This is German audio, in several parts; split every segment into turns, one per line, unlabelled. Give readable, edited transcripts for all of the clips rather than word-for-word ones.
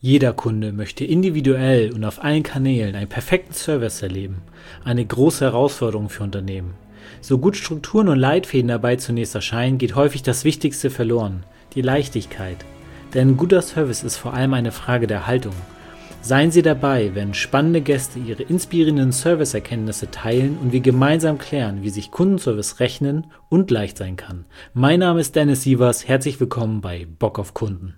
Jeder Kunde möchte individuell und auf allen Kanälen einen perfekten Service erleben. Eine große Herausforderung für Unternehmen. So gut Strukturen und Leitfäden dabei zunächst erscheinen, geht häufig das Wichtigste verloren: die Leichtigkeit. Denn guter Service ist vor allem eine Frage der Haltung. Seien Sie dabei, wenn spannende Gäste ihre inspirierenden Serviceerkenntnisse teilen und wir gemeinsam klären, wie sich Kundenservice rechnen und leicht sein kann. Mein Name ist Dennis Sievers, herzlich willkommen bei Bock auf Kunden.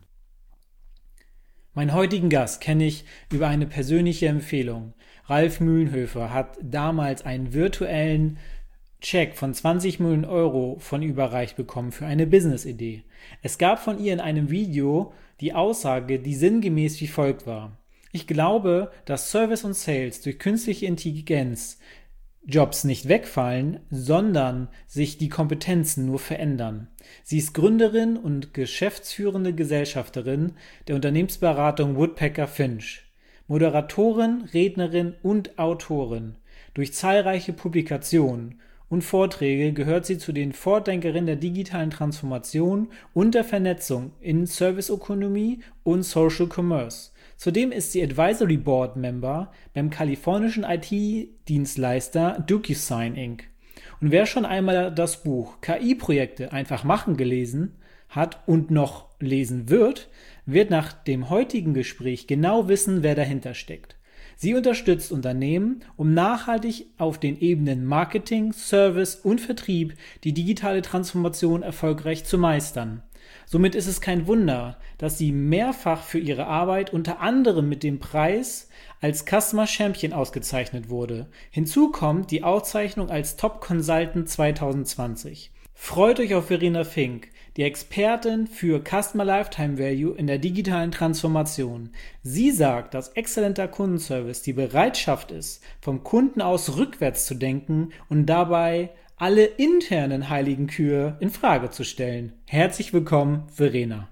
Meinen heutigen Gast kenne ich über eine persönliche Empfehlung. Ralf Mühlenhöfer hat damals einen virtuellen Check von 20 Millionen Euro von überreicht bekommen für eine Business-Idee. Es gab von ihr in einem Video die Aussage, die sinngemäß wie folgt war: Ich glaube, dass Service und Sales durch künstliche Intelligenz Jobs nicht wegfallen, sondern sich die Kompetenzen nur verändern. Sie ist Gründerin und geschäftsführende Gesellschafterin der Unternehmensberatung Woodpecker Finch, Moderatorin, Rednerin und Autorin. Durch zahlreiche Publikationen und Vorträge gehört sie zu den Vordenkerinnen der digitalen Transformation und der Vernetzung in Serviceökonomie und Social Commerce. Zudem ist sie Advisory Board Member beim kalifornischen IT-Dienstleister DocuSign Inc. Und wer schon einmal das Buch KI-Projekte einfach machen gelesen hat und noch lesen wird nach dem heutigen Gespräch genau wissen, wer dahinter steckt. Sie unterstützt Unternehmen, um nachhaltig auf den Ebenen Marketing, Service und Vertrieb die digitale Transformation erfolgreich zu meistern. Somit ist es kein Wunder, dass sie mehrfach für ihre Arbeit unter anderem mit dem Preis als Customer Champion ausgezeichnet wurde. Hinzu kommt die Auszeichnung als Top Consultant 2020. Freut euch auf Verena Fink, die Expertin für Customer Lifetime Value in der digitalen Transformation. Sie sagt, dass exzellenter Kundenservice die Bereitschaft ist, vom Kunden aus rückwärts zu denken und dabei alle internen heiligen Kühe in Frage zu stellen. Herzlich willkommen, Verena.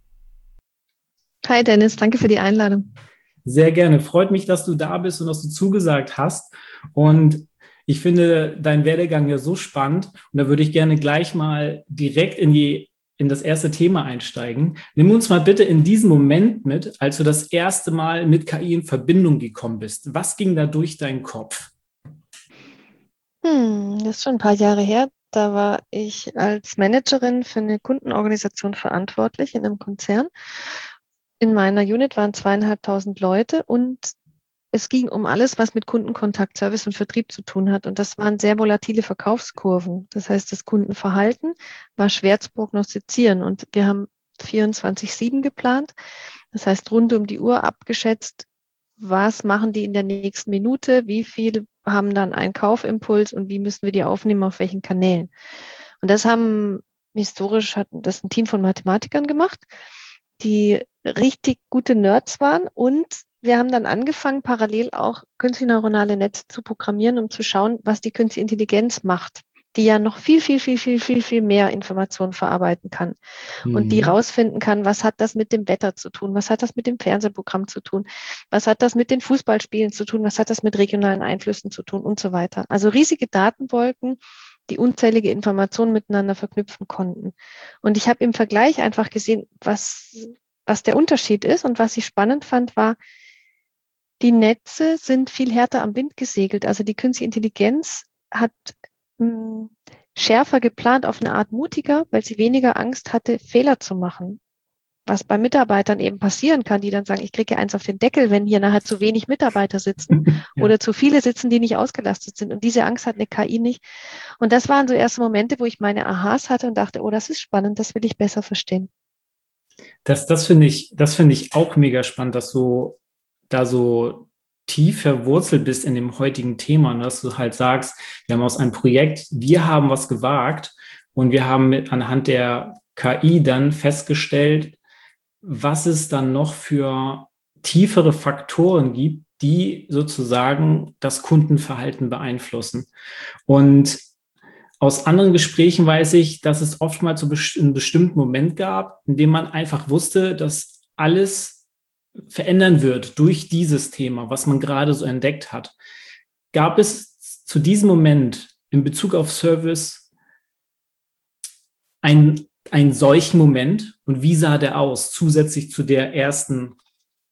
Hi Dennis, danke für die Einladung.
Sehr gerne. Freut mich, dass du da bist und dass du zugesagt hast. Und ich finde deinen Werdegang ja so spannend. Und da würde ich gerne gleich mal direkt in das erste Thema einsteigen. Nimm uns mal bitte in diesen Moment mit, als du das erste Mal mit KI in Verbindung gekommen bist. Was ging da durch deinen Kopf?
Das ist schon ein paar Jahre her. Da war ich als Managerin für eine Kundenorganisation verantwortlich in einem Konzern. In meiner Unit waren 2.500 Leute und es ging um alles, was mit Kundenkontakt, Service und Vertrieb zu tun hat. Und das waren sehr volatile Verkaufskurven. Das heißt, das Kundenverhalten war schwer zu prognostizieren. Und wir haben 24/7 geplant. Das heißt, rund um die Uhr abgeschätzt, was machen die in der nächsten Minute, wie viel haben dann einen Kaufimpuls und wie müssen wir die aufnehmen, auf welchen Kanälen. Und das hat das ein Team von Mathematikern gemacht, die richtig gute Nerds waren, und wir haben dann angefangen, parallel auch künstliche neuronale Netze zu programmieren, um zu schauen, was die künstliche Intelligenz macht, die ja noch viel mehr Informationen verarbeiten kann und die rausfinden kann, was hat das mit dem Wetter zu tun, was hat das mit dem Fernsehprogramm zu tun, was hat das mit den Fußballspielen zu tun, was hat das mit regionalen Einflüssen zu tun und so weiter. Also riesige Datenwolken, die unzählige Informationen miteinander verknüpfen konnten. Und ich habe im Vergleich einfach gesehen, was der Unterschied ist, und was ich spannend fand, war, die Netze sind viel härter am Wind gesegelt. Also die künstliche Intelligenz hat schärfer geplant, auf eine Art mutiger, weil sie weniger Angst hatte, Fehler zu machen. Was bei Mitarbeitern eben passieren kann, die dann sagen, ich kriege eins auf den Deckel, wenn hier nachher zu wenig Mitarbeiter sitzen oder zu viele sitzen, die nicht ausgelastet sind. Und diese Angst hat eine KI nicht. Und das waren so erste Momente, wo ich meine Aha's hatte und dachte, oh, das ist spannend, das will ich besser verstehen.
Das finde ich auch mega spannend, dass du da so tief verwurzelt bist in dem heutigen Thema und dass du halt sagst, wir haben aus einem Projekt, wir haben was gewagt und wir haben anhand der KI dann festgestellt, was es dann noch für tiefere Faktoren gibt, die sozusagen das Kundenverhalten beeinflussen. Und aus anderen Gesprächen weiß ich, dass es oftmals so einen bestimmten Moment gab, in dem man einfach wusste, dass alles verändern wird durch dieses Thema, was man gerade so entdeckt hat. Gab es zu diesem Moment in Bezug auf Service einen solchen Moment, und wie sah der aus, zusätzlich zu der ersten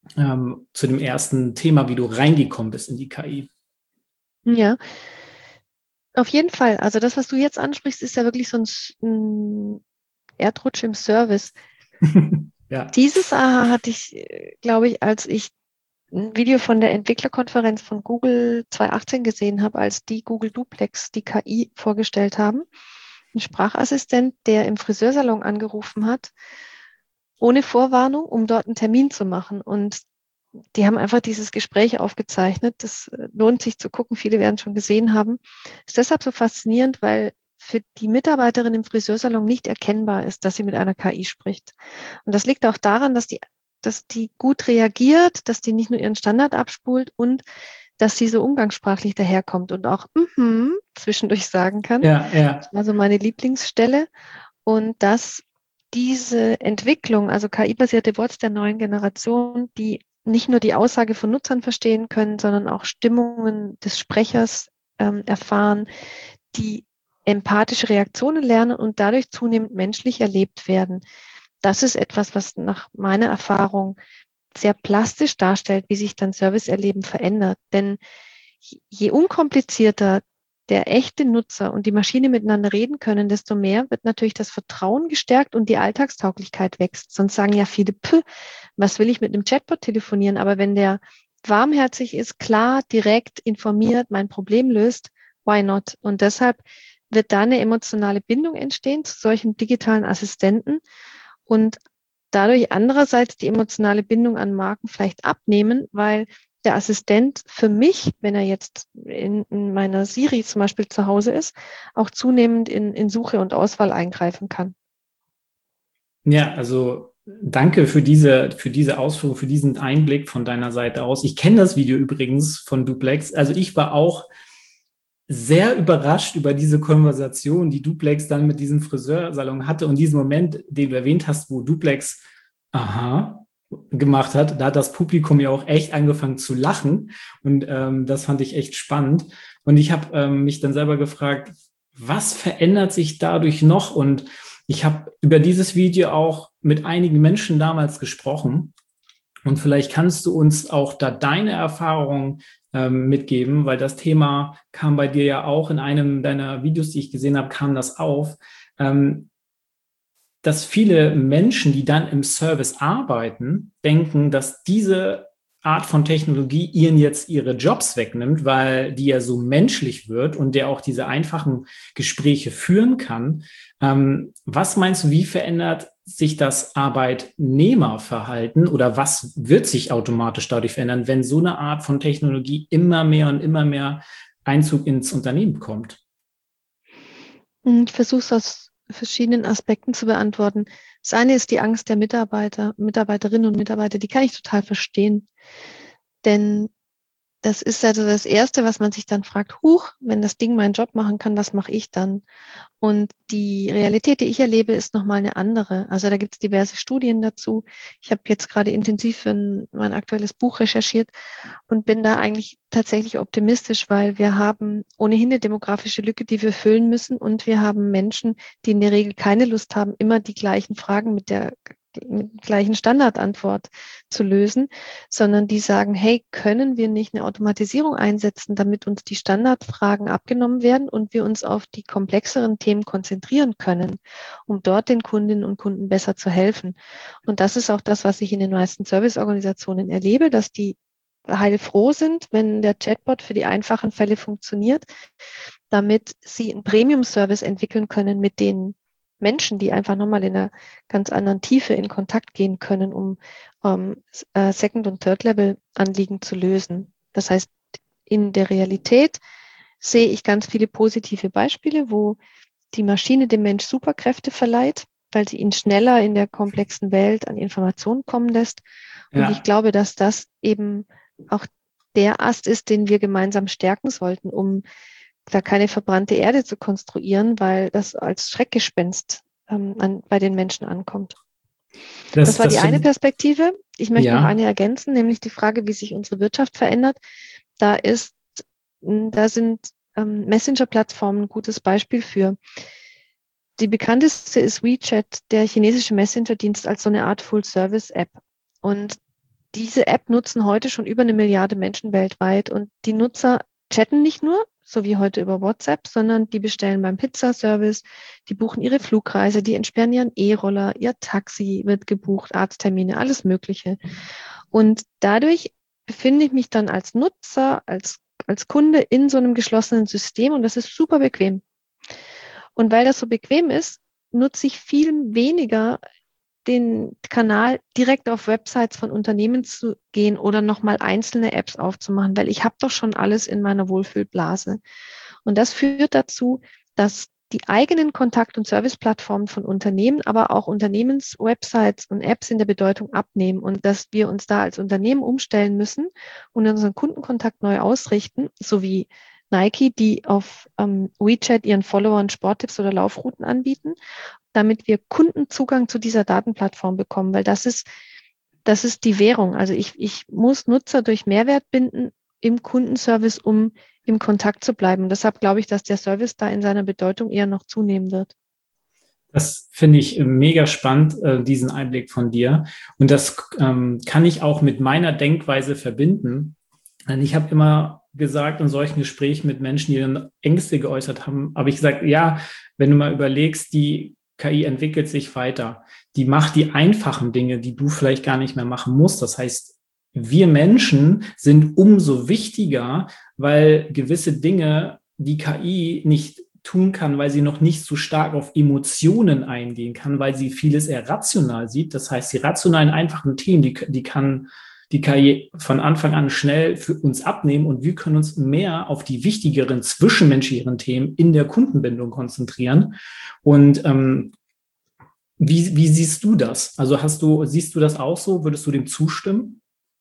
zu dem ersten Thema, wie du reingekommen bist in die KI.
Ja, auf jeden Fall. Also das, was du jetzt ansprichst, ist ja wirklich so ein Erdrutsch im Service.
Ja.
Dieses Aha hatte ich, glaube ich, als ich ein Video von der Entwicklerkonferenz von Google 2018 gesehen habe, als die Google Duplex, die KI, vorgestellt haben. Ein Sprachassistent, der im Friseursalon angerufen hat, ohne Vorwarnung, um dort einen Termin zu machen. Und die haben einfach dieses Gespräch aufgezeichnet. Das lohnt sich zu gucken. Viele werden es schon gesehen haben. Ist deshalb so faszinierend, weil für die Mitarbeiterin im Friseursalon nicht erkennbar ist, dass sie mit einer KI spricht. Und das liegt auch daran, dass die gut reagiert, dass die nicht nur ihren Standard abspult und dass sie so umgangssprachlich daherkommt und auch zwischendurch sagen kann.
Ja, ja.
Das war so meine Lieblingsstelle. Und dass diese Entwicklung, also KI-basierte Bots der neuen Generation, die nicht nur die Aussage von Nutzern verstehen können, sondern auch Stimmungen des Sprechers erfahren, die empathische Reaktionen lernen und dadurch zunehmend menschlich erlebt werden. Das ist etwas, was nach meiner Erfahrung sehr plastisch darstellt, wie sich dann Serviceerleben verändert. Denn je unkomplizierter der echte Nutzer und die Maschine miteinander reden können, desto mehr wird natürlich das Vertrauen gestärkt und die Alltagstauglichkeit wächst. Sonst sagen ja viele, was will ich mit einem Chatbot telefonieren? Aber wenn der warmherzig ist, klar, direkt informiert, mein Problem löst, why not? Und deshalb wird da eine emotionale Bindung entstehen zu solchen digitalen Assistenten und dadurch andererseits die emotionale Bindung an Marken vielleicht abnehmen, weil der Assistent für mich, wenn er jetzt in meiner Siri zum Beispiel zu Hause ist, auch zunehmend in Suche und Auswahl eingreifen kann.
Ja, also danke für diese Ausführung, für diesen Einblick von deiner Seite aus. Ich kenne das Video übrigens von Duplex. Also ich war auch sehr überrascht über diese Konversation, die Duplex dann mit diesem Friseursalon hatte und diesen Moment, den du erwähnt hast, wo Duplex gemacht hat. Da hat das Publikum ja auch echt angefangen zu lachen und das fand ich echt spannend. Und ich habe mich dann selber gefragt, was verändert sich dadurch noch? Und ich habe über dieses Video auch mit einigen Menschen damals gesprochen. Und vielleicht kannst du uns auch da deine Erfahrungen mitgeben, weil das Thema kam bei dir ja auch in einem deiner Videos, die ich gesehen habe, kam das auf, dass viele Menschen, die dann im Service arbeiten, denken, dass diese Art von Technologie ihnen jetzt ihre Jobs wegnimmt, weil die ja so menschlich wird und der auch diese einfachen Gespräche führen kann. Was meinst du, wie verändert sich das Arbeitnehmerverhalten oder was wird sich automatisch dadurch verändern, wenn so eine Art von Technologie immer mehr und immer mehr Einzug ins Unternehmen bekommt?
Ich versuche es aus verschiedenen Aspekten zu beantworten. Das eine ist die Angst der Mitarbeiterinnen und Mitarbeiter, die kann ich total verstehen. Denn das ist also das Erste, was man sich dann fragt, wenn das Ding meinen Job machen kann, was mache ich dann? Und die Realität, die ich erlebe, ist nochmal eine andere. Also da gibt es diverse Studien dazu. Ich habe jetzt gerade intensiv für mein aktuelles Buch recherchiert und bin da eigentlich tatsächlich optimistisch, weil wir haben ohnehin eine demografische Lücke, die wir füllen müssen und wir haben Menschen, die in der Regel keine Lust haben, immer die gleichen Fragen mit gleichen Standardantwort zu lösen, sondern die sagen, hey, können wir nicht eine Automatisierung einsetzen, damit uns die Standardfragen abgenommen werden und wir uns auf die komplexeren Themen konzentrieren können, um dort den Kundinnen und Kunden besser zu helfen. Und das ist auch das, was ich in den meisten Serviceorganisationen erlebe, dass die heilfroh sind, wenn der Chatbot für die einfachen Fälle funktioniert, damit sie einen Premium-Service entwickeln können mit den Menschen, die einfach nochmal in einer ganz anderen Tiefe in Kontakt gehen können, um Second- und Third-Level-Anliegen zu lösen. Das heißt, in der Realität sehe ich ganz viele positive Beispiele, wo die Maschine dem Mensch Superkräfte verleiht, weil sie ihn schneller in der komplexen Welt an Informationen kommen lässt. Und ich glaube, dass das eben auch der Ast ist, den wir gemeinsam stärken sollten, um da keine verbrannte Erde zu konstruieren, weil das als Schreckgespenst bei den Menschen ankommt. Das war die eine Perspektive. Ich möchte noch eine ergänzen, nämlich die Frage, wie sich unsere Wirtschaft verändert. Da sind Messenger-Plattformen ein gutes Beispiel für. Die bekannteste ist WeChat, der chinesische Messenger-Dienst als so eine Art Full-Service-App. Und diese App nutzen heute schon über 1 Milliarde Menschen weltweit und die Nutzer chatten nicht nur, so wie heute über WhatsApp, sondern die bestellen beim Pizzaservice, die buchen ihre Flugreise, die entsperren ihren E-Roller, ihr Taxi wird gebucht, Arzttermine, alles Mögliche. Und dadurch befinde ich mich dann als Nutzer, als Kunde in so einem geschlossenen System und das ist super bequem. Und weil das so bequem ist, nutze ich viel weniger den Kanal direkt auf Websites von Unternehmen zu gehen oder nochmal einzelne Apps aufzumachen, weil ich habe doch schon alles in meiner Wohlfühlblase. Und das führt dazu, dass die eigenen Kontakt- und Serviceplattformen von Unternehmen, aber auch Unternehmenswebsites und Apps in der Bedeutung abnehmen und dass wir uns da als Unternehmen umstellen müssen und unseren Kundenkontakt neu ausrichten, so wie Nike, die auf WeChat ihren Followern Sporttipps oder Laufrouten anbieten, damit wir Kundenzugang zu dieser Datenplattform bekommen, weil das ist die Währung. Also ich muss Nutzer durch Mehrwert binden im Kundenservice, um im Kontakt zu bleiben. Und deshalb glaube ich, dass der Service da in seiner Bedeutung eher noch zunehmen wird.
Das finde ich mega spannend, diesen Einblick von dir. Und das kann ich auch mit meiner Denkweise verbinden. Und ich habe immer gesagt, in solchen Gesprächen mit Menschen, die dann Ängste geäußert haben, habe ich gesagt, ja, wenn du mal überlegst, die KI entwickelt sich weiter. Die macht die einfachen Dinge, die du vielleicht gar nicht mehr machen musst. Das heißt, wir Menschen sind umso wichtiger, weil gewisse Dinge die KI nicht tun kann, weil sie noch nicht so stark auf Emotionen eingehen kann, weil sie vieles eher rational sieht. Das heißt, die rationalen, einfachen Themen, die kann die KI von Anfang an schnell für uns abnehmen und wir können uns mehr auf die wichtigeren zwischenmenschlichen Themen in der Kundenbindung konzentrieren. Und wie siehst du das? Also siehst du das auch so? Würdest du dem zustimmen?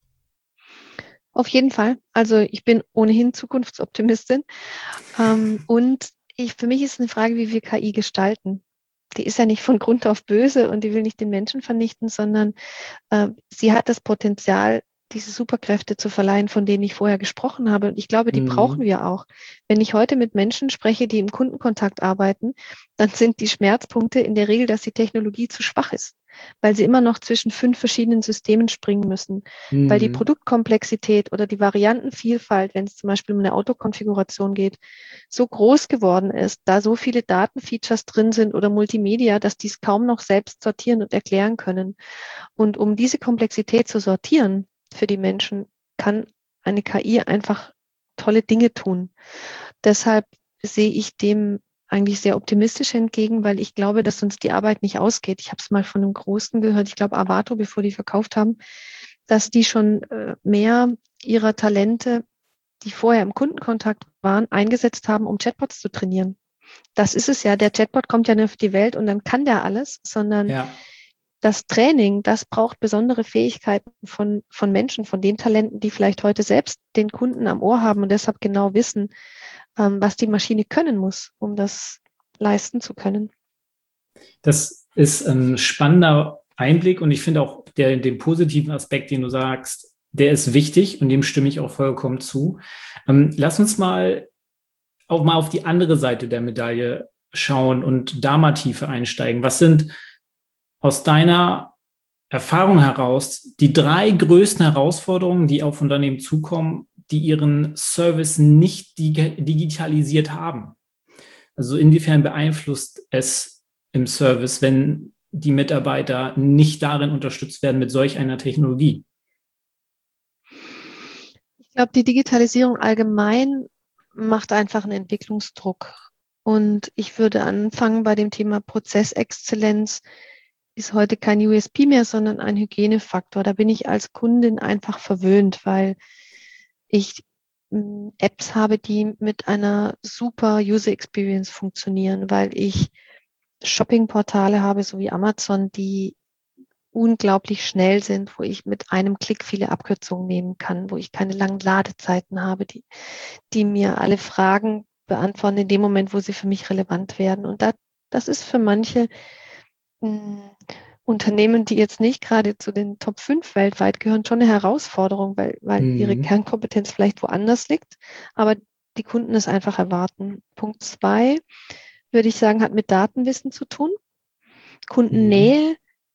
Auf jeden Fall. Also ich bin ohnehin Zukunftsoptimistin. Und für mich ist eine Frage, wie wir KI gestalten. Die ist ja nicht von Grund auf böse und die will nicht den Menschen vernichten, sondern sie hat das Potenzial, diese Superkräfte zu verleihen, von denen ich vorher gesprochen habe. Und ich glaube, die brauchen wir auch. Wenn ich heute mit Menschen spreche, die im Kundenkontakt arbeiten, dann sind die Schmerzpunkte in der Regel, dass die Technologie zu schwach ist, weil sie immer noch zwischen 5 verschiedenen Systemen springen müssen, weil die Produktkomplexität oder die Variantenvielfalt, wenn es zum Beispiel um eine Autokonfiguration geht, so groß geworden ist, da so viele Datenfeatures drin sind oder Multimedia, dass die es kaum noch selbst sortieren und erklären können. Und um diese Komplexität zu sortieren für die Menschen, kann eine KI einfach tolle Dinge tun. Deshalb sehe ich dem eigentlich sehr optimistisch entgegen, weil ich glaube, dass uns die Arbeit nicht ausgeht. Ich habe es mal von einem Großen gehört, ich glaube Avato, bevor die verkauft haben, dass die schon mehr ihrer Talente, die vorher im Kundenkontakt waren, eingesetzt haben, um Chatbots zu trainieren. Das ist es ja. Der Chatbot kommt ja nicht auf die Welt und dann kann der alles, sondern das Training, das braucht besondere Fähigkeiten von Menschen, von den Talenten, die vielleicht heute selbst den Kunden am Ohr haben und deshalb genau wissen, was die Maschine können muss, um das leisten zu können.
Das ist ein spannender Einblick und ich finde auch den positiven Aspekt, den du sagst, der ist wichtig und dem stimme ich auch vollkommen zu. Lass uns mal auf die andere Seite der Medaille schauen und da mal tiefer einsteigen. Was sind aus deiner Erfahrung heraus die 3 größten Herausforderungen, die auf Unternehmen zukommen, die ihren Service nicht digitalisiert haben? Also inwiefern beeinflusst es im Service, wenn die Mitarbeiter nicht darin unterstützt werden mit solch einer Technologie?
Ich glaube, die Digitalisierung allgemein macht einfach einen Entwicklungsdruck. Und ich würde anfangen bei dem Thema Prozessexzellenz. Ist heute kein USP mehr, sondern ein Hygienefaktor. Da bin ich als Kundin einfach verwöhnt, weil ich Apps habe, die mit einer super User Experience funktionieren, weil ich Shoppingportale habe, so wie Amazon, die unglaublich schnell sind, wo ich mit einem Klick viele Abkürzungen nehmen kann, wo ich keine langen Ladezeiten habe, die mir alle Fragen beantworten in dem Moment, wo sie für mich relevant werden. Und das ist für manche Unternehmen, die jetzt nicht gerade zu den Top 5 weltweit gehören, schon eine Herausforderung, weil ihre Kernkompetenz vielleicht woanders liegt, aber die Kunden es einfach erwarten. Punkt 2, würde ich sagen, hat mit Datenwissen zu tun. Kundennähe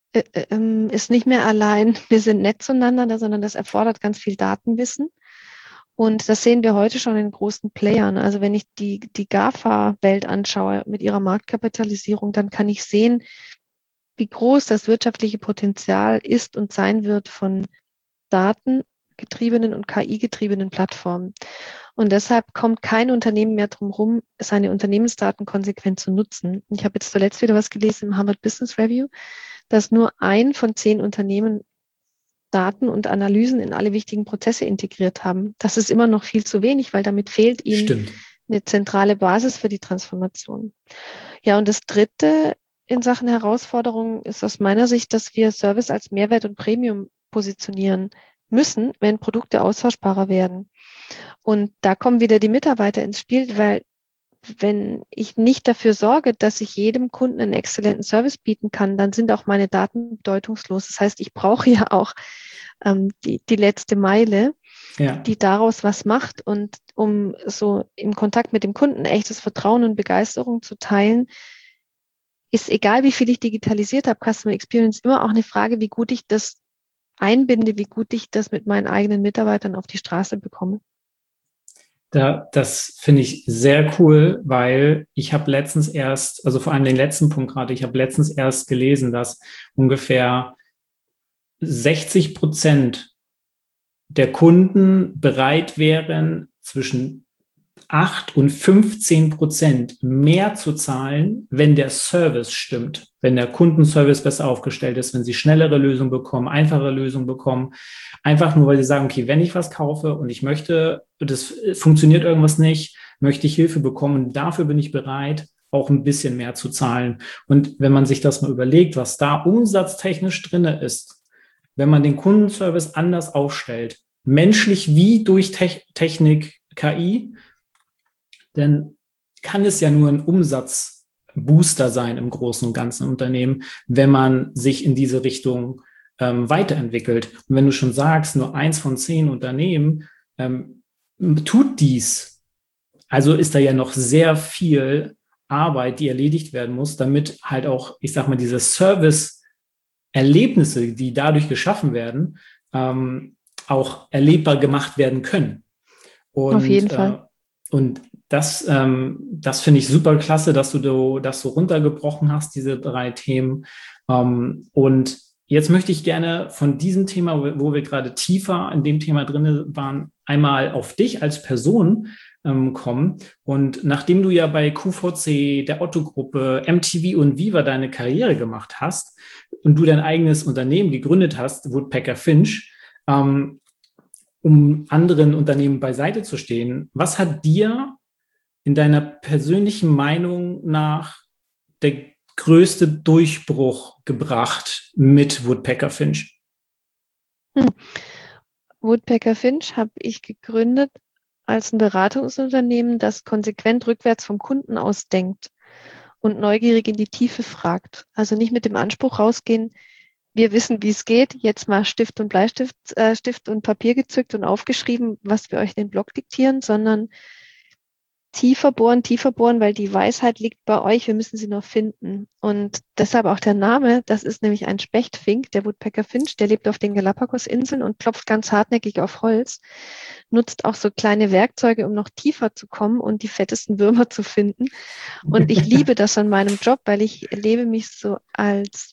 ist nicht mehr allein, wir sind nett zueinander, sondern das erfordert ganz viel Datenwissen. Und das sehen wir heute schon in großen Playern. Also wenn ich die GAFA-Welt anschaue mit ihrer Marktkapitalisierung, dann kann ich sehen, wie groß das wirtschaftliche Potenzial ist und sein wird von datengetriebenen und KI-getriebenen Plattformen. Und deshalb kommt kein Unternehmen mehr drum herum, seine Unternehmensdaten konsequent zu nutzen. Ich habe jetzt zuletzt wieder was gelesen im Harvard Business Review, dass nur 1 von 10 Unternehmen Daten und Analysen in alle wichtigen Prozesse integriert haben. Das ist immer noch viel zu wenig, weil damit fehlt ihnen eine zentrale Basis für die Transformation. Ja, und das Dritte in Sachen Herausforderungen ist aus meiner Sicht, dass wir Service als Mehrwert und Premium positionieren müssen, wenn Produkte austauschbarer werden. Und da kommen wieder die Mitarbeiter ins Spiel, weil wenn ich nicht dafür sorge, dass ich jedem Kunden einen exzellenten Service bieten kann, dann sind auch meine Daten bedeutungslos. Das heißt, ich brauche ja auch die letzte Meile, die daraus was macht. Und um so im Kontakt mit dem Kunden echtes Vertrauen und Begeisterung zu teilen, ist egal, wie viel ich digitalisiert habe, Customer Experience immer auch eine Frage, wie gut ich das einbinde, wie gut ich das mit meinen eigenen Mitarbeitern auf die Straße bekomme.
Das finde ich sehr cool, weil ich habe letztens erst, also vor allem den letzten Punkt gerade, ich habe letztens erst gelesen, dass ungefähr 60% der Kunden bereit wären, zwischen 8 und 15% mehr zu zahlen, wenn der Service stimmt, wenn der Kundenservice besser aufgestellt ist, wenn sie schnellere Lösungen bekommen, einfache Lösungen bekommen. Einfach nur, weil sie sagen, okay, wenn ich was kaufe und ich möchte, das funktioniert irgendwas nicht, möchte ich Hilfe bekommen, dafür bin ich bereit, auch ein bisschen mehr zu zahlen. Und wenn man sich das mal überlegt, was da umsatztechnisch drin ist, wenn man den Kundenservice anders aufstellt, menschlich wie durch Technik, KI, dann kann es ja nur ein Umsatzbooster sein im großen und ganzen Unternehmen, wenn man sich in diese Richtung weiterentwickelt. Und wenn du schon sagst, nur 1 von 10 Unternehmen tut dies, also ist da ja noch sehr viel Arbeit, die erledigt werden muss, damit halt auch, ich sag mal, diese Service-Erlebnisse, die dadurch geschaffen werden, auch erlebbar gemacht werden können. Und,
auf jeden Fall.
Und das finde ich super klasse, dass du das so runtergebrochen hast, diese 3 Themen. Und jetzt möchte ich gerne von diesem Thema, wo wir gerade tiefer in dem Thema drin waren, einmal auf dich als Person kommen. Und nachdem du ja bei QVC, der Otto-Gruppe, MTV und Viva deine Karriere gemacht hast und du dein eigenes Unternehmen gegründet hast, Woodpecker Finch, um anderen Unternehmen beiseite zu stehen, was hat dir in deiner persönlichen Meinung nach der größte Durchbruch gebracht mit Woodpecker Finch?
Woodpecker Finch habe ich gegründet als ein Beratungsunternehmen, das konsequent rückwärts vom Kunden aus denkt und neugierig in die Tiefe fragt. Also nicht mit dem Anspruch rausgehen, wir wissen, wie es geht, jetzt mal Stift und Bleistift, Stift und Papier gezückt und aufgeschrieben, was wir euch in den Blog diktieren, sondern tiefer bohren, weil die Weisheit liegt bei euch, wir müssen sie nur finden. Und deshalb auch der Name, das ist nämlich ein Spechtfink, der Woodpecker Finch, der lebt auf den Galapagos-Inseln und klopft ganz hartnäckig auf Holz, nutzt auch so kleine Werkzeuge, um noch tiefer zu kommen und die fettesten Würmer zu finden. Und ich liebe das an meinem Job, weil ich erlebe mich so als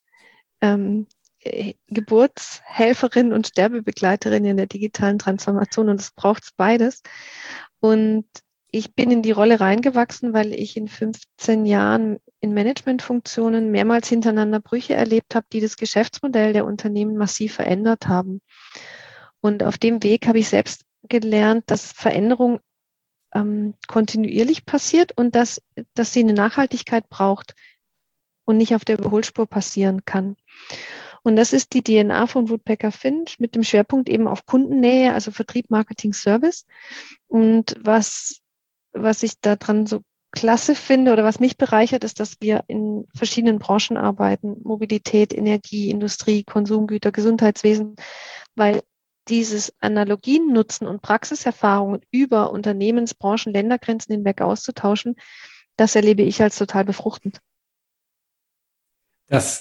Geburtshelferin und Sterbebegleiterin in der digitalen Transformation und es braucht beides. Und ich bin in die Rolle reingewachsen, weil ich in 15 Jahren in Managementfunktionen mehrmals hintereinander Brüche erlebt habe, die das Geschäftsmodell der Unternehmen massiv verändert haben. Und auf dem Weg habe ich selbst gelernt, dass Veränderung kontinuierlich passiert und dass sie eine Nachhaltigkeit braucht und nicht auf der Überholspur passieren kann. Und das ist die DNA von Woodpecker Finch mit dem Schwerpunkt eben auf Kundennähe, also Vertrieb, Marketing, Service. Und was ich daran so klasse finde oder was mich bereichert, ist, dass wir in verschiedenen Branchen arbeiten. Mobilität, Energie, Industrie, Konsumgüter, Gesundheitswesen, weil dieses Analogien nutzen und Praxiserfahrungen über Unternehmens-, Branchen-, Ländergrenzen hinweg auszutauschen, das erlebe ich als total befruchtend.
Das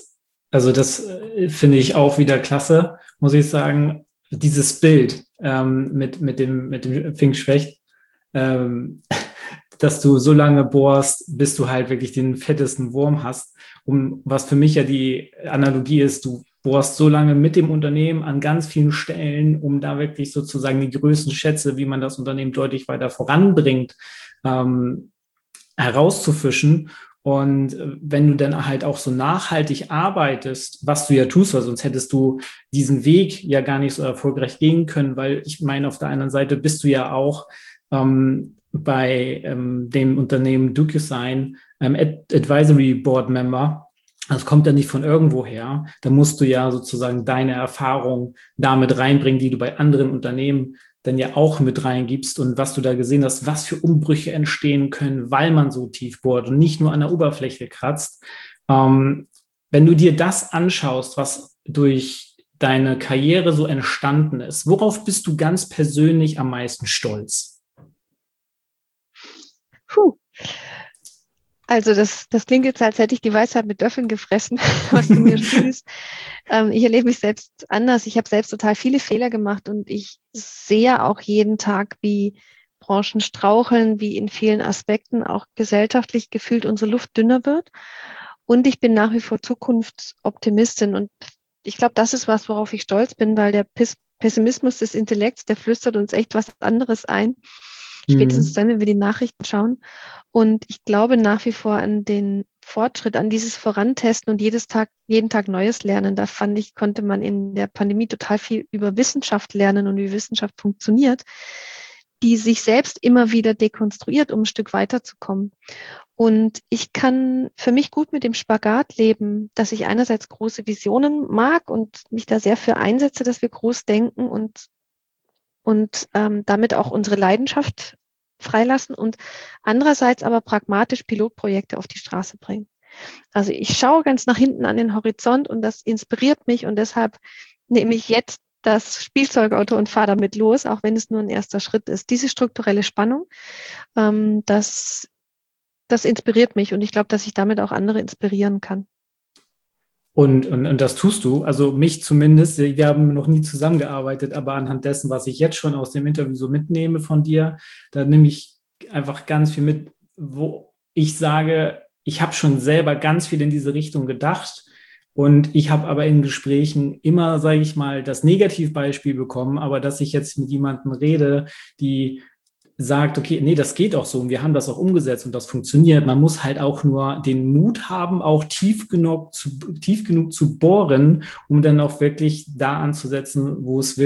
Also das finde ich auch wieder klasse, muss ich sagen. Dieses Bild mit dem Pfingstschwecht, ähm, dass du so lange bohrst, bis du halt wirklich den fettesten Wurm hast. Was für mich ja die Analogie ist, du bohrst so lange mit dem Unternehmen an ganz vielen Stellen, um da wirklich sozusagen die größten Schätze, wie man das Unternehmen deutlich weiter voranbringt, ähm, herauszufischen. Und wenn du dann halt auch so nachhaltig arbeitest, was du ja tust, weil sonst hättest du diesen Weg ja gar nicht so erfolgreich gehen können, weil ich meine, auf der anderen Seite bist du ja auch bei dem Unternehmen DocuSign Advisory Board Member. Das kommt ja nicht von irgendwo her. Da musst du ja sozusagen deine Erfahrung damit reinbringen, die du bei anderen Unternehmen dann ja auch mit reingibst und was du da gesehen hast, was für Umbrüche entstehen können, weil man so tief bohrt und nicht nur an der Oberfläche kratzt. Wenn du dir das anschaust, was durch deine Karriere so entstanden ist, worauf bist du ganz persönlich am meisten stolz?
Puh. Also das klingt jetzt, als hätte ich die Weisheit mit Löffeln gefressen, was du mir spielst. Ich erlebe mich selbst anders. Ich habe selbst total viele Fehler gemacht und ich sehe auch jeden Tag, wie Branchen straucheln, wie in vielen Aspekten auch gesellschaftlich gefühlt unsere Luft dünner wird. Und ich bin nach wie vor Zukunftsoptimistin. Und ich glaube, das ist was, worauf ich stolz bin, weil der Pessimismus des Intellekts, der flüstert uns echt was anderes ein. Spätestens dann, wenn wir die Nachrichten schauen. Und ich glaube nach wie vor an den Fortschritt, an dieses Vorantesten und jeden Tag Neues lernen. Da fand ich, konnte man in der Pandemie total viel über Wissenschaft lernen und wie Wissenschaft funktioniert, die sich selbst immer wieder dekonstruiert, um ein Stück weiterzukommen. Und ich kann für mich gut mit dem Spagat leben, dass ich einerseits große Visionen mag und mich da sehr für einsetze, dass wir groß denken und damit auch unsere Leidenschaft freilassen und andererseits aber pragmatisch Pilotprojekte auf die Straße bringen. Also ich schaue ganz nach hinten an den Horizont und das inspiriert mich und deshalb nehme ich jetzt das Spielzeugauto und fahre damit los, auch wenn es nur ein erster Schritt ist. Diese strukturelle Spannung, das inspiriert mich und ich glaube, dass ich damit auch andere inspirieren kann.
Und das tust du, also mich zumindest. Wir haben noch nie zusammengearbeitet, aber anhand dessen, was ich jetzt schon aus dem Interview so mitnehme von dir, da nehme ich einfach ganz viel mit, wo ich sage, ich habe schon selber ganz viel in diese Richtung gedacht und ich habe aber in Gesprächen immer, sage ich mal, das Negativbeispiel bekommen, aber dass ich jetzt mit jemandem rede, die sagt, okay, nee, das geht auch so und wir haben das auch umgesetzt und das funktioniert. Man muss halt auch nur den Mut haben, auch tief genug zu bohren, um dann auch wirklich da anzusetzen,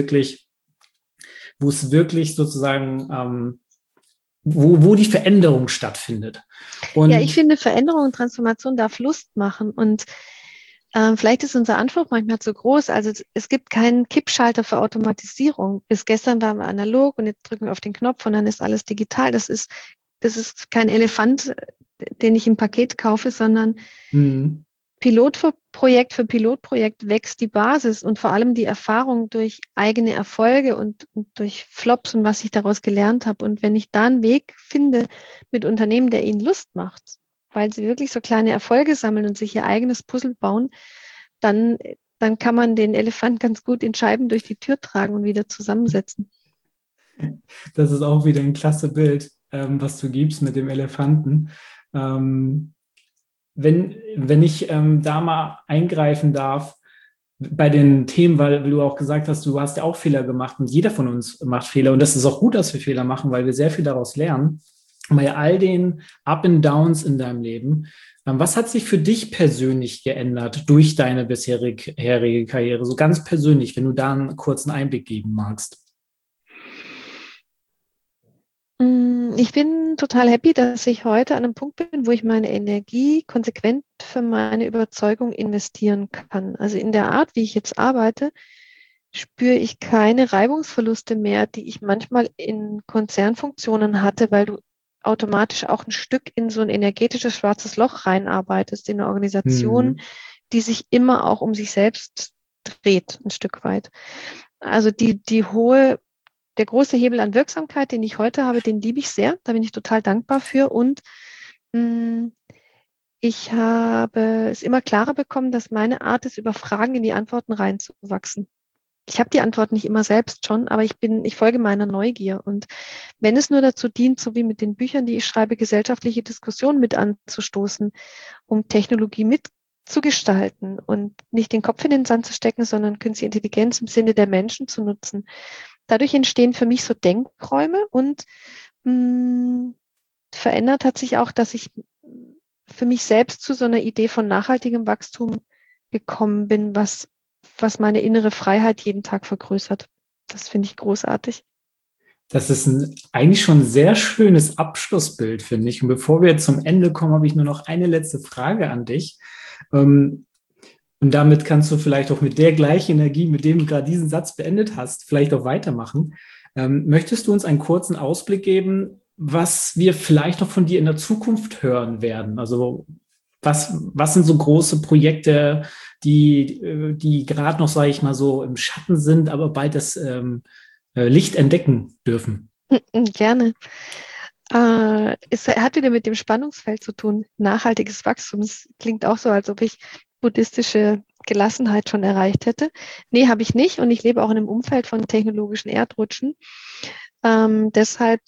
wo es wirklich sozusagen, wo die Veränderung stattfindet. Und
ja, ich finde, Veränderung und Transformation darf Lust machen und vielleicht ist unser Anspruch manchmal zu groß. Also es gibt keinen Kippschalter für Automatisierung. Bis gestern waren wir analog und jetzt drücken wir auf den Knopf und dann ist alles digital. Das ist kein Elefant, den ich im Paket kaufe, sondern Pilotprojekt für Pilotprojekt wächst die Basis und vor allem die Erfahrung durch eigene Erfolge und durch Flops und was ich daraus gelernt habe. Und wenn ich da einen Weg finde mit Unternehmen, der ihnen Lust macht, weil sie wirklich so kleine Erfolge sammeln und sich ihr eigenes Puzzle bauen, dann kann man den Elefant ganz gut in Scheiben durch die Tür tragen und wieder zusammensetzen.
das ist auch wieder ein klasse Bild, was du gibst mit dem Elefanten. Wenn ich da mal eingreifen darf, bei den Themen, weil du auch gesagt hast, du hast ja auch Fehler gemacht und jeder von uns macht Fehler und das ist auch gut, dass wir Fehler machen, weil wir sehr viel daraus lernen. Bei all den Up and Downs in deinem Leben, was hat sich für dich persönlich geändert durch deine bisherige Karriere, so ganz persönlich, wenn du da einen kurzen Einblick geben magst?
Ich bin total happy, dass ich heute an einem Punkt bin, wo ich meine Energie konsequent für meine Überzeugung investieren kann. Also in der Art, wie ich jetzt arbeite, spüre ich keine Reibungsverluste mehr, die ich manchmal in Konzernfunktionen hatte, weil du automatisch auch ein Stück in so ein energetisches schwarzes Loch reinarbeitest, in eine Organisation, die sich immer auch um sich selbst dreht, ein Stück weit. Also der große Hebel an Wirksamkeit, den ich heute habe, den liebe ich sehr. Da bin ich total dankbar für. Und ich habe es immer klarer bekommen, dass meine Art ist, über Fragen in die Antworten reinzuwachsen. Ich habe die Antwort nicht immer selbst schon, aber ich folge meiner Neugier. Und wenn es nur dazu dient, so wie mit den Büchern, die ich schreibe, gesellschaftliche Diskussionen mit anzustoßen, um Technologie mitzugestalten und nicht den Kopf in den Sand zu stecken, sondern künstliche Intelligenz im Sinne der Menschen zu nutzen. Dadurch entstehen für mich so Denkräume und verändert hat sich auch, dass ich für mich selbst zu so einer Idee von nachhaltigem Wachstum gekommen bin, was meine innere Freiheit jeden Tag vergrößert. Das finde ich großartig.
Das ist eigentlich schon ein sehr schönes Abschlussbild, finde ich. Und bevor wir jetzt zum Ende kommen, habe ich nur noch eine letzte Frage an dich. Und damit kannst du vielleicht auch mit der gleichen Energie, mit dem du gerade diesen Satz beendet hast, vielleicht auch weitermachen. Möchtest du uns einen kurzen Ausblick geben, was wir vielleicht noch von dir in der Zukunft hören werden? Was sind so große Projekte, die gerade noch, sage ich mal, so im Schatten sind, aber bald das Licht entdecken dürfen?
Gerne. Es hat wieder mit dem Spannungsfeld zu tun. Nachhaltiges Wachstum. Es klingt auch so, als ob ich buddhistische Gelassenheit schon erreicht hätte. Nee, habe ich nicht. Und ich lebe auch in einem Umfeld von technologischen Erdrutschen. Deshalb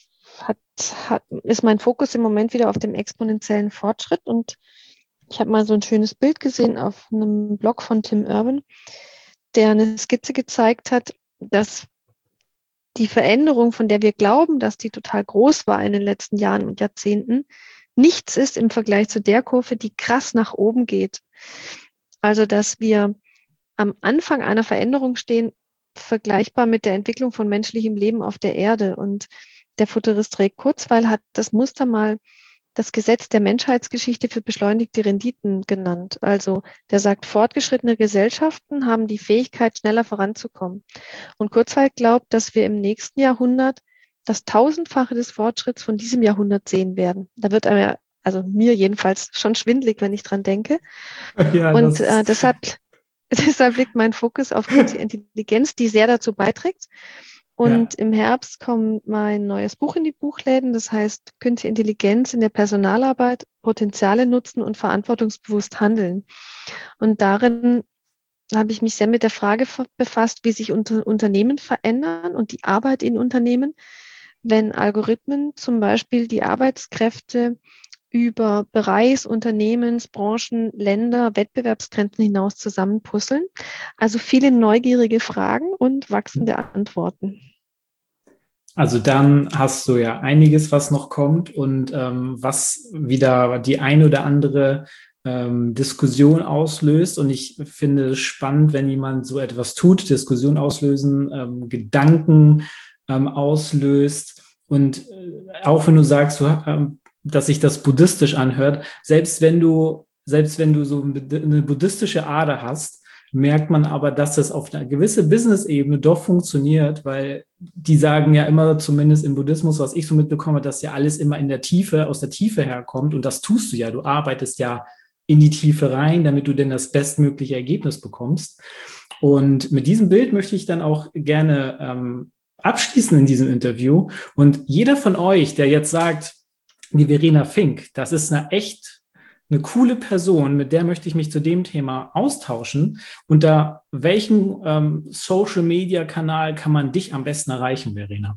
ist mein Fokus im Moment wieder auf dem exponentiellen Fortschritt. Und ich habe mal so ein schönes Bild gesehen auf einem Blog von Tim Urban, der eine Skizze gezeigt hat, dass die Veränderung, von der wir glauben, dass die total groß war in den letzten Jahren und Jahrzehnten, nichts ist im Vergleich zu der Kurve, die krass nach oben geht. Also, dass wir am Anfang einer Veränderung stehen, vergleichbar mit der Entwicklung von menschlichem Leben auf der Erde. Und der Futurist Ray Kurzweil hat das Muster mal das Gesetz der Menschheitsgeschichte für beschleunigte Renditen genannt. Also der sagt, fortgeschrittene Gesellschaften haben die Fähigkeit, schneller voranzukommen. Und Kurzweil glaubt, dass wir im nächsten Jahrhundert das Tausendfache des Fortschritts von diesem Jahrhundert sehen werden. Da wird einem, also mir jedenfalls, schon schwindelig, wenn ich dran denke. Ja, und deshalb liegt mein Fokus auf künstliche Intelligenz, die sehr dazu beiträgt. Und im Herbst kommt mein neues Buch in die Buchläden. Das heißt, Künstliche Intelligenz in der Personalarbeit, Potenziale nutzen und verantwortungsbewusst handeln. Und darin habe ich mich sehr mit der Frage befasst, wie sich Unternehmen verändern und die Arbeit in Unternehmen, wenn Algorithmen zum Beispiel die Arbeitskräfte über Bereichs-, Unternehmens-, Branchen-, Länder-, Wettbewerbsgrenzen hinaus zusammenpuzzeln. Also viele neugierige Fragen und wachsende Antworten.
Also dann hast du ja einiges, was noch kommt und was wieder die eine oder andere Diskussion auslöst. Und ich finde es spannend, wenn jemand so etwas tut, Diskussion auslösen, Gedanken auslöst. Und auch wenn du sagst, dass sich das buddhistisch anhört, selbst wenn du so eine buddhistische Ader hast, merkt man aber, dass das auf einer gewissen Business-Ebene doch funktioniert, weil die sagen ja immer, zumindest im Buddhismus, was ich so mitbekomme, dass ja alles immer aus der Tiefe herkommt, und das tust du ja, du arbeitest ja in die Tiefe rein, damit du denn das bestmögliche Ergebnis bekommst. Und mit diesem Bild möchte ich dann auch gerne abschließen in diesem Interview. Und jeder von euch, der jetzt sagt, die Verena Fink, das ist eine coole Person, mit der möchte ich mich zu dem Thema austauschen. Unter welchem Social-Media-Kanal kann man dich am besten erreichen, Verena?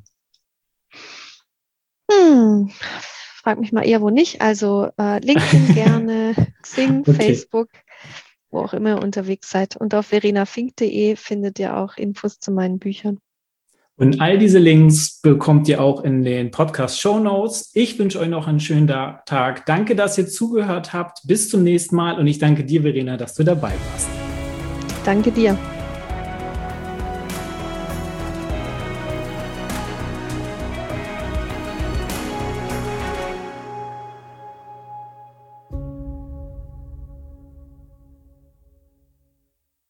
Frag mich mal eher, wo nicht. Also LinkedIn gerne, Xing, okay. Facebook, wo auch immer ihr unterwegs seid. Und auf verenafink.de findet ihr auch Infos zu meinen Büchern.
Und all diese Links bekommt ihr auch in den Podcast-Shownotes. Ich wünsche euch noch einen schönen Tag. Danke, dass ihr zugehört habt. Bis zum nächsten Mal. Und ich danke dir, Verena, dass du dabei warst.
Danke dir.